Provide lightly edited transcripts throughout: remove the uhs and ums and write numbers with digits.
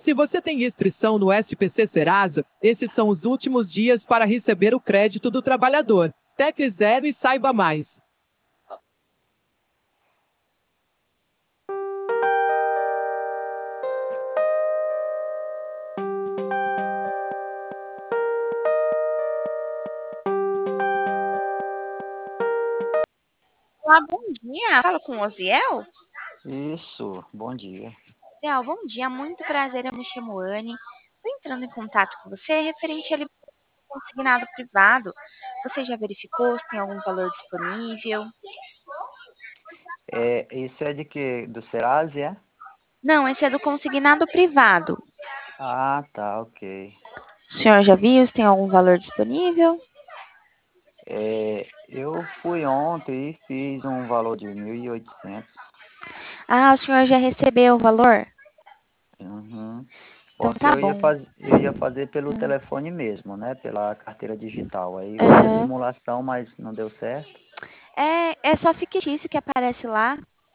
Se você tem inscrição no SPC Serasa, esses são os últimos dias para receber o crédito do trabalhador. Tecle Zero e saiba mais. Olá, bom dia. Falo com o Osiel. Isso, bom dia. Osiel, bom dia. Muito prazer, eu me chamo Anne. Estou entrando em contato com você referente ali ao consignado privado. Você já verificou se tem algum valor disponível? Esse é de quê? Do Serasa, é? Não, esse é do consignado privado. Ah, tá, ok. O senhor já viu se tem algum valor disponível? Eu fui ontem e fiz um valor de 1.800. Ah, o senhor já recebeu o valor? Uhum. Então Porque tá bom. eu ia fazer pelo telefone mesmo, né? Pela carteira digital. Aí fiz a Aham. simulação, mas não deu certo. É só fictício que aparece lá.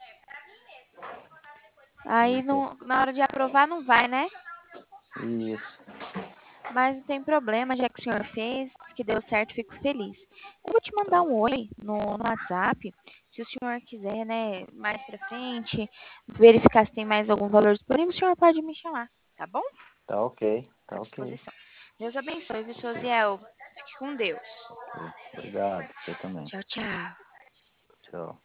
Aí Eita, na hora de aprovar não vai, né? isso. Mas não tem problema, já que o senhor fez, que deu certo, fico feliz. Eu vou te mandar Tá, um oi no WhatsApp, se o senhor quiser, né, mais pra frente, verificar se tem mais algum valor disponível, o senhor pode me chamar, tá bom? tá ok, À tá ok. disposição. Deus abençoe, viu, seu Ziel? Fique com Deus. Ok, obrigado, você também. Tchau, tchau. Tchau.